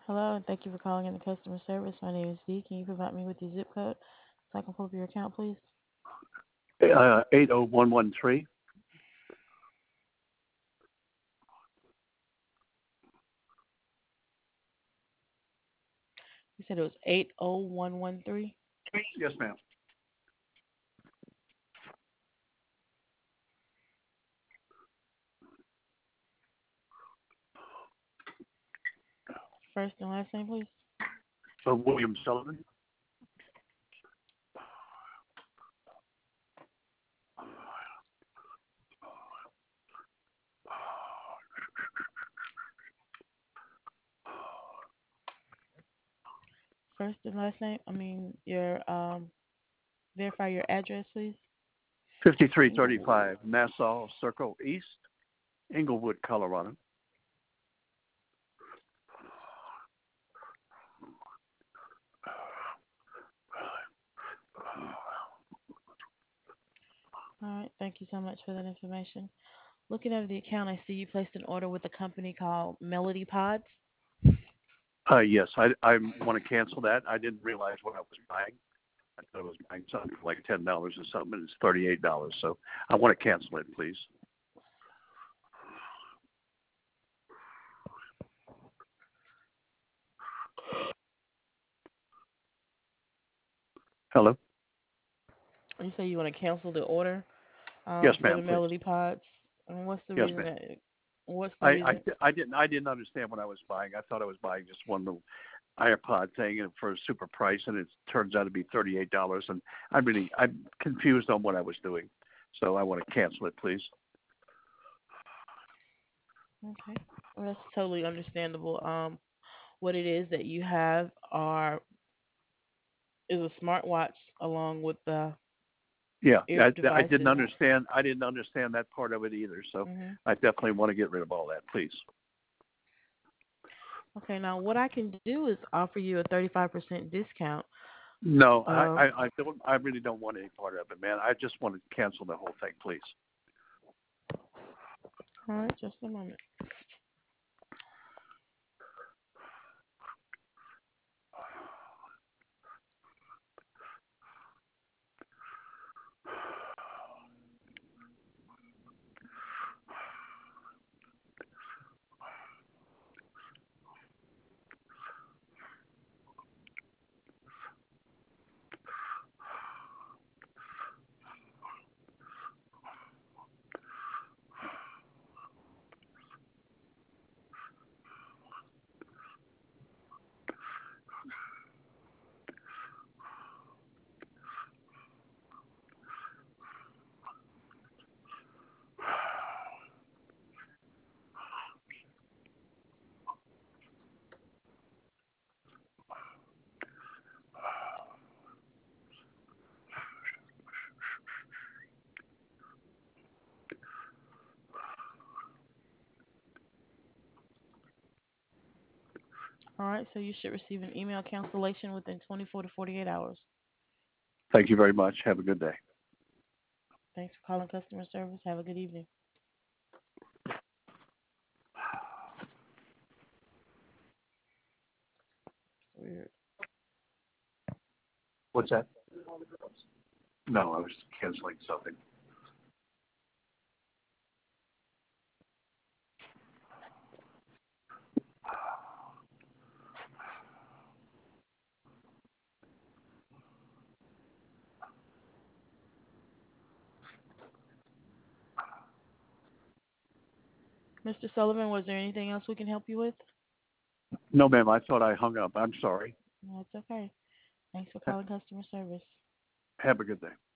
Hello, and thank you for calling in the customer service. My name is Dee. Can you provide me with your zip code so I can pull up your account, please? 80113. You said it was 80113. Yes, ma'am. First and last name, please. William Sullivan. First and last name. Your verify your address, please. 5335 Nassau Circle East, Inglewood, Colorado. All right. Thank you so much for that information. Looking over the account, I see you placed an order with a company called Melody Pods. Yes, I want to cancel that. I didn't realize what I was buying. I thought I was buying something for like $10 or something, and it's $38. So I want to cancel it, please. Hello? You say you want to cancel the order Yes, for the ma'am, please. Melody Pods. And what's the Yes, reason ma'am. that? What's the I, reason? I didn't understand what I was buying. I thought I was buying just one little iPod thing and for a super price, and it turns out to be $38. And I'm confused on what I was doing. So I want to cancel it, please. Okay. Well, that's totally understandable. What it is that you have is a smartwatch along with the Yeah, ear I didn't devices. understand. I didn't understand that part of it either. So Hmm. I definitely want to get rid of all that, please. Okay, now what I can do is offer you a 35% discount. No, Um, I don't. I really don't want any part of it, man. I just want to cancel the whole thing, please. all right, just a moment. All right, so you should receive an email cancellation within 24 to 48 hours. Thank you very much. Have a good day. Thanks for calling customer service. Have a good evening. Weird. What's that? No, I was canceling something. Mr. Sullivan, was there anything else we can help you with? No, ma'am. I thought I hung up. I'm sorry. No, it's okay. Thanks for calling customer service. Have a good day.